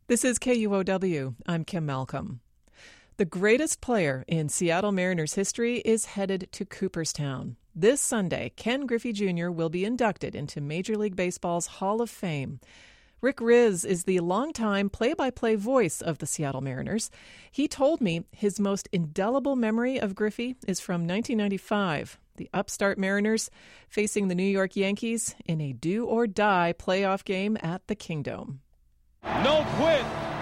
This is KUOW. I'm Kim Malcolm. The greatest player in Seattle Mariners history is headed to Cooperstown. This Sunday, Ken Griffey Jr. will be inducted into Major League Baseball's Hall of Fame. Rick Rizzs is the longtime play-by-play voice of the Seattle Mariners. He told me his most indelible memory of Griffey is from 1995, the upstart Mariners facing the New York Yankees in a do-or-die playoff game at the Kingdome. No quit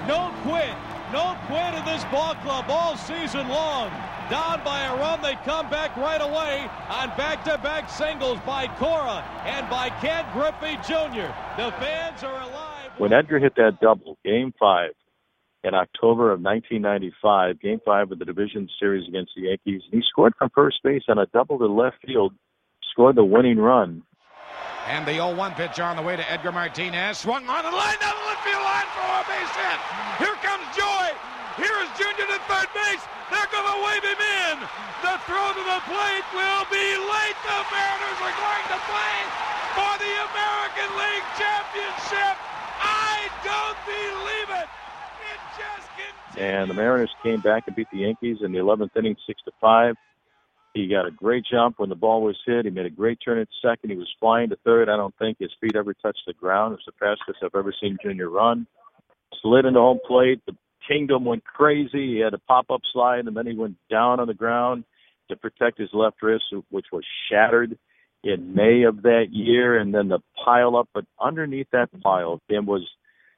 in this ball club all season long. Down by a run, they come back right away on back-to-back singles by Cora and by Ken Griffey Jr. The fans are alive. When Edgar hit that double, Game 5, in October of 1995, Game 5 of the division series against the Yankees, he scored from first base on a double to left field, scored the winning run. And the 0-1 pitch on the way to Edgar Martinez. Swung on the line, down the left field line for a base hit. Here comes Joy. Here is Junior to third base. They're going to wave him in. The throw to the plate will be late. The Mariners are going to play for the American League Championship. I don't believe it. It just continues. And the Mariners came back and beat the Yankees in the 11th inning, 6-5. He got a great jump when the ball was hit. He made a great turn at second. He was flying to third. I don't think his feet ever touched the ground. It was the fastest I've ever seen Junior run. Slid into home plate. The Kingdom went crazy. He had a pop-up slide, and then he went down on the ground to protect his left wrist, which was shattered in May of that year. And then the pile up, but underneath that pile, was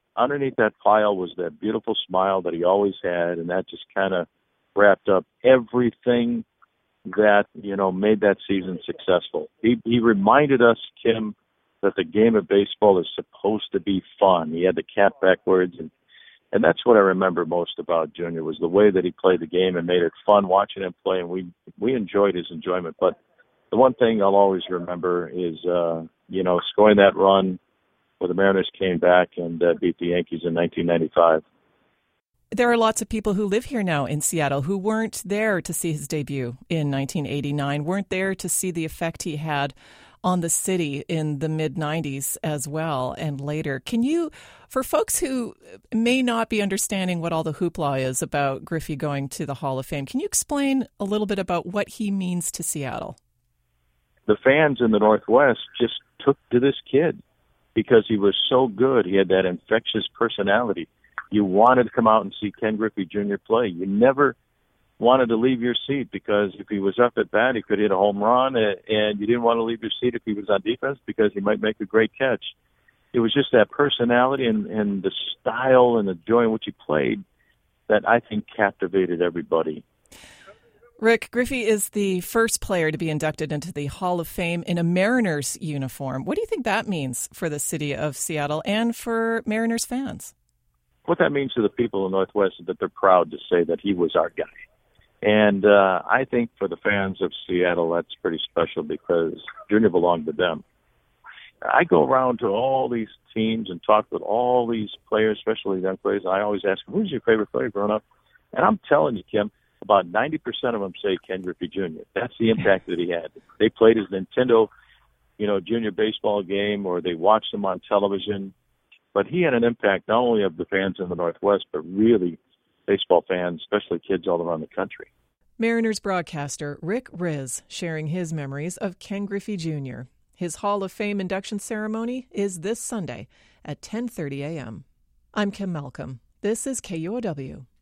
that beautiful smile that he always had, and that just kind of wrapped up everything that, made that season successful. He reminded us, Kim, that the game of baseball is supposed to be fun. He had the cap backwards, and that's what I remember most about Junior, was the way that he played the game and made it fun watching him play, and we enjoyed his enjoyment. But the one thing I'll always remember is, scoring that run where the Mariners came back and beat the Yankees in 1995. There are lots of people who live here now in Seattle who weren't there to see his debut in 1989, weren't there to see the effect he had on the city in the mid-90s as well and later. Can you, for folks who may not be understanding what all the hoopla is about Griffey going to the Hall of Fame, can you explain a little bit about what he means to Seattle? The fans in the Northwest just took to this kid because he was so good. He had that infectious personality. You wanted to come out and see Ken Griffey Jr. play. You never wanted to leave your seat because if he was up at bat, he could hit a home run, and you didn't want to leave your seat if he was on defense because he might make a great catch. It was just that personality and the style and the joy in which he played that I think captivated everybody. Rick, Griffey is the first player to be inducted into the Hall of Fame in a Mariners uniform. What do you think that means for the city of Seattle and for Mariners fans? What that means to the people in the Northwest is that they're proud to say that he was our guy. And I think for the fans of Seattle, that's pretty special because Junior belonged to them. I go around to all these teams and talk with all these players, especially young players. I always ask them, who's your favorite player growing up? And I'm telling you, Kim, about 90% of them say Ken Griffey Jr. That's the impact that he had. They played his Nintendo, junior baseball game, or they watched him on television. But he had an impact not only of the fans in the Northwest, but really baseball fans, especially kids all around the country. Mariners broadcaster Rick Rizzs sharing his memories of Ken Griffey Jr. His Hall of Fame induction ceremony is this Sunday at 10:30 a.m. I'm Kim Malcolm. This is KUOW.